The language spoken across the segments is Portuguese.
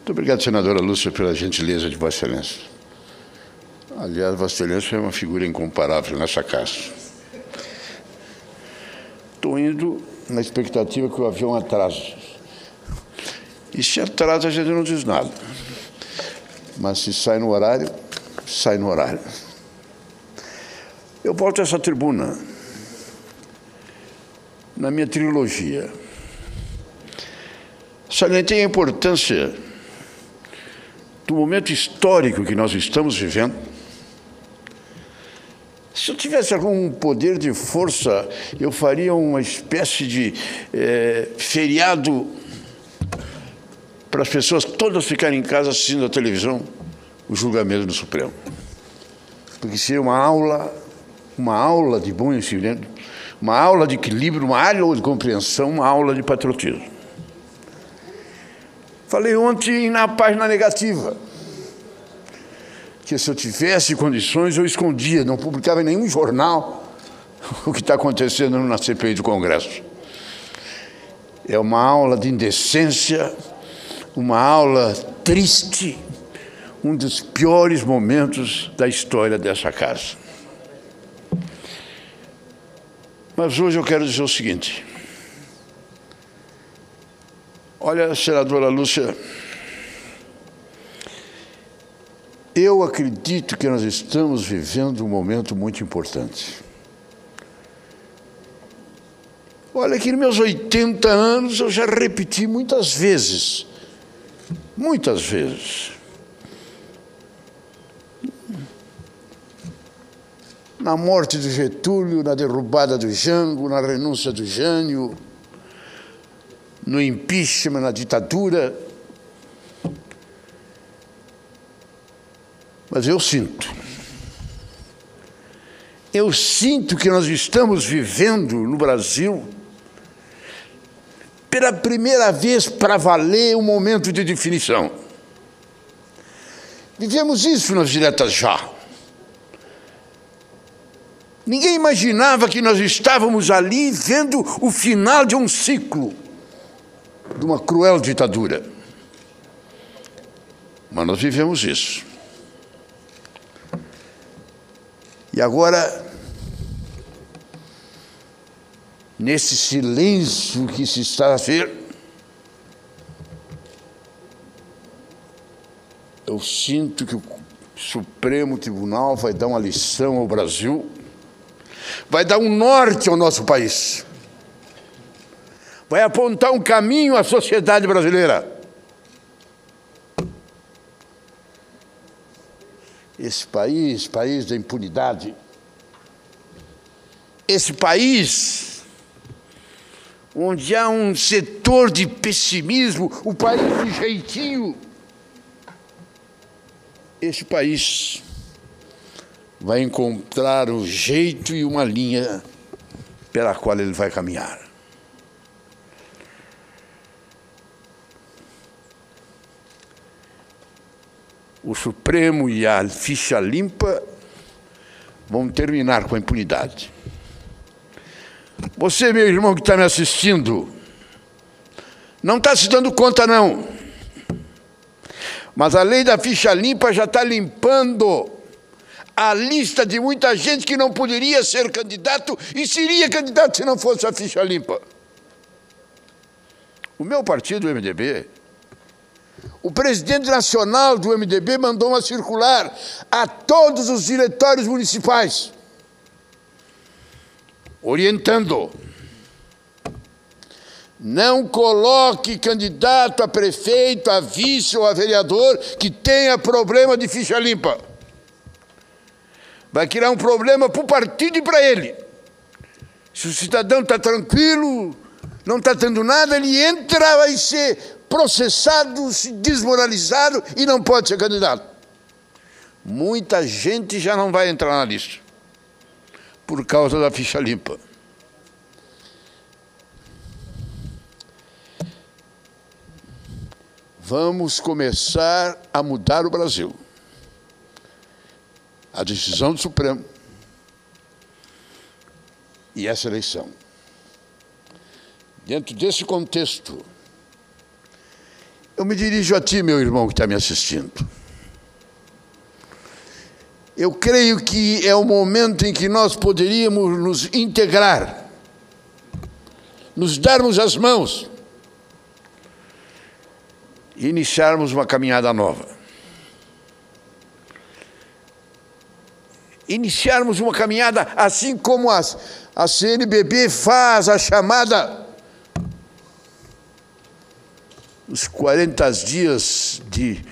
Muito obrigado, senadora Lúcia, pela gentileza de Vossa Excelência. Aliás, Vossa Excelência é uma figura incomparável nessa casa. Estou indo na expectativa que o avião atrase. E se atrasa, a gente não diz nada. Mas se sai no horário, sai no horário. Eu volto a essa tribuna na minha trilogia. Salientei a importância do momento histórico que nós estamos vivendo. Se eu tivesse algum poder de força, eu faria uma espécie de feriado para as pessoas todas ficarem em casa assistindo a televisão o julgamento do Supremo. Porque seria uma aula de bom ensino, uma aula de equilíbrio, uma aula de compreensão, uma aula de patriotismo. Falei ontem na página negativa que se eu tivesse condições eu escondia, não publicava em nenhum jornal o que está acontecendo na CPI do Congresso. É uma aula de indecência, uma aula triste, um dos piores momentos da história dessa casa. Mas hoje eu quero dizer o seguinte. Olha, senadora Lúcia, eu acredito que nós estamos vivendo um momento muito importante. Olha, que nos meus 80 anos eu já repeti muitas vezes, na morte do Getúlio, na derrubada do Jango, na renúncia do Jânio, no impeachment, na ditadura. Mas eu sinto que nós estamos vivendo no Brasil, pela primeira vez para valer, um momento de definição. Vivemos isso nas diretas já. Ninguém imaginava que nós estávamos ali vendo o final de um ciclo, de uma cruel ditadura. Mas nós vivemos isso. E agora, nesse silêncio que se está a ver, eu sinto que o Supremo Tribunal vai dar uma lição ao Brasil, vai dar um norte ao nosso país, vai apontar um caminho à sociedade brasileira. Esse país da impunidade, esse país onde há um setor de pessimismo, o país de jeitinho, esse país vai encontrar um jeito e uma linha pela qual ele vai caminhar. O Supremo e a ficha limpa vão terminar com a impunidade. Você, meu irmão que está me assistindo, não está se dando conta, não. Mas a lei da ficha limpa já está limpando a lista de muita gente que não poderia ser candidato e seria candidato se não fosse a ficha limpa. O meu partido, o MDB, o presidente nacional do MDB mandou uma circular a todos os diretórios municipais, orientando: não coloque candidato a prefeito, a vice ou a vereador que tenha problema de ficha limpa. Vai criar um problema para o partido e para ele. Se o cidadão está tranquilo, não está tendo nada, ele entra, vai ser processado, desmoralizado e não pode ser candidato. Muita gente já não vai entrar na lista por causa da ficha limpa. Vamos começar a mudar o Brasil. A decisão do Supremo e essa eleição. Dentro desse contexto, Eu me dirijo a ti, meu irmão que está me assistindo. Eu creio que é o momento em que nós poderíamos nos integrar, nos darmos as mãos e iniciarmos uma caminhada nova. Iniciarmos uma caminhada assim como a CNBB faz a chamada os 40 dias de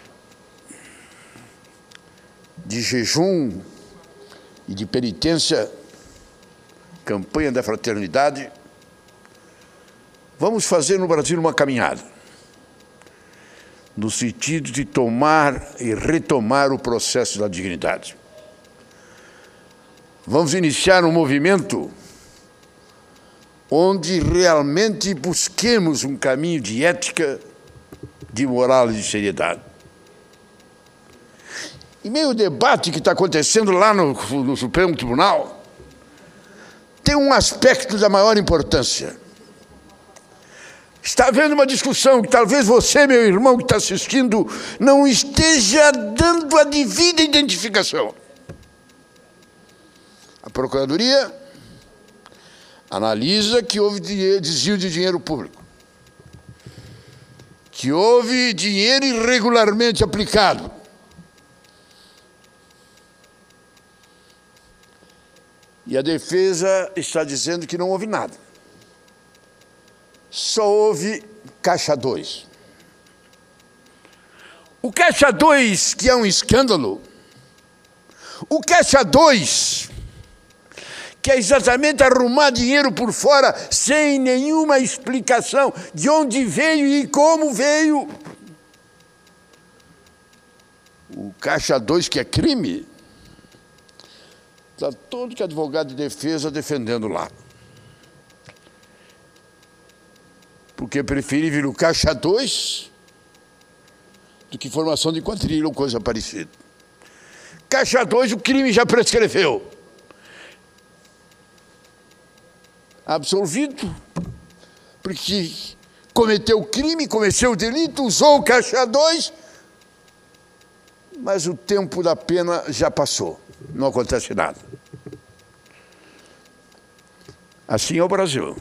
jejum e de penitência, campanha da fraternidade. Vamos fazer no Brasil uma caminhada, no sentido de tomar e retomar o processo da dignidade. Vamos iniciar um movimento onde realmente busquemos um caminho de ética, de moral e de seriedade. Em meio ao debate que está acontecendo lá no Supremo Tribunal, tem um aspecto da maior importância. Está havendo uma discussão que talvez você, meu irmão que está assistindo, não esteja dando a devida identificação. A Procuradoria analisa que houve desvio de dinheiro público, que houve dinheiro irregularmente aplicado. E a defesa está dizendo que não houve nada. Só houve Caixa 2. O Caixa 2, que é um escândalo, o Caixa 2, que é exatamente arrumar dinheiro por fora sem nenhuma explicação de onde veio e como veio. O Caixa 2, que é crime, está todo que advogado de defesa defendendo lá. Porque é preferível o Caixa 2 do que formação de quadrilha ou coisa parecida. Caixa 2, o crime já prescreveu. Absolvido, porque cometeu o crime, cometeu o delito, usou o Caixa 2, mas o tempo da pena já passou, não acontece nada. Assim é o Brasil.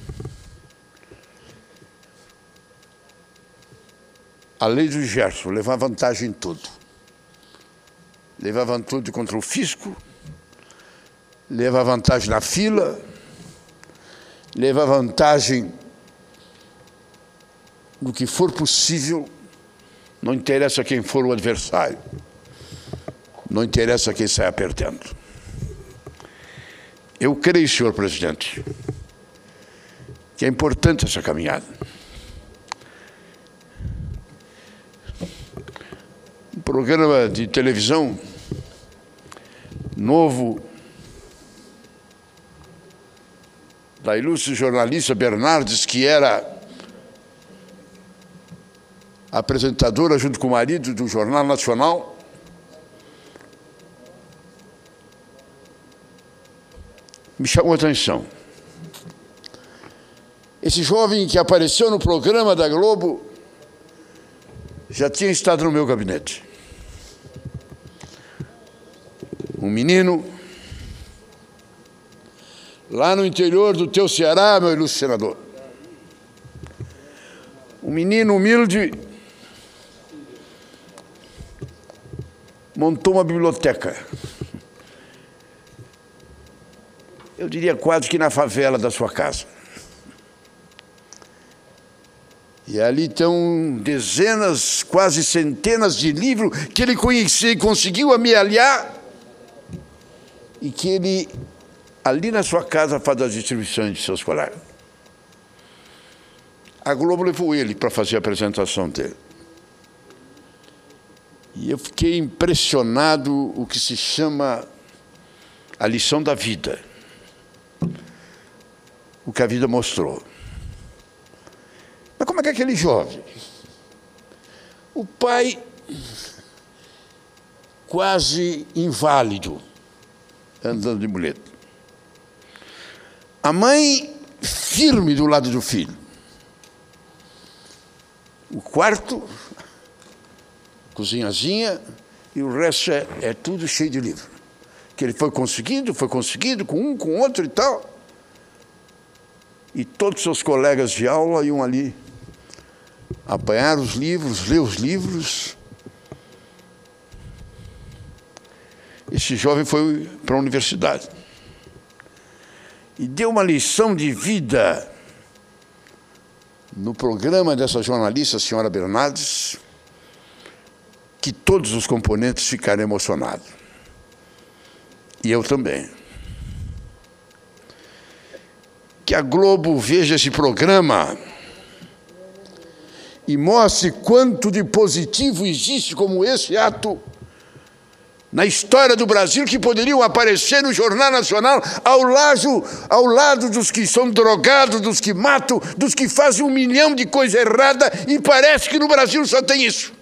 A lei do Gerson leva vantagem em tudo. Leva vantagem contra o fisco, leva vantagem na fila, leva vantagem do que for possível, não interessa quem for o adversário, não interessa quem saia perdendo. Eu creio, senhor presidente, que é importante essa caminhada. Um programa de televisão novo da ilustre jornalista Bernardes, que era apresentadora junto com o marido do Jornal Nacional, me chamou a atenção. Esse jovem que apareceu no programa da Globo já tinha estado no meu gabinete. Um menino lá no interior do teu Ceará, meu ilustre senador. Um menino humilde montou uma biblioteca. Eu diria quase que na favela da sua casa. E ali estão dezenas, quase centenas de livros que ele conhecia e conseguiu amealhar e que ele, ali na sua casa, faz as distribuições de seus colegas. A Globo levou ele para fazer a apresentação dele. E eu fiquei impressionado o que se chama a lição da vida. O que a vida mostrou. Mas como é que aquele jovem, o pai quase inválido, andando de muleta, a mãe firme do lado do filho, o quarto, cozinhazinha, e o resto é tudo cheio de livro. Que ele foi conseguindo com um, com outro e tal. E todos os seus colegas de aula iam ali apanhar os livros, ler os livros. Esse jovem foi para a universidade e deu uma lição de vida no programa dessa jornalista, a senhora Bernardes, que todos os componentes ficaram emocionados. E eu também. Que a Globo veja esse programa e mostre quanto de positivo existe como esse ato na história do Brasil, que poderiam aparecer no Jornal Nacional ao lado dos que são drogados, dos que matam, dos que fazem 1 milhão de coisa errada, e parece que no Brasil só tem isso.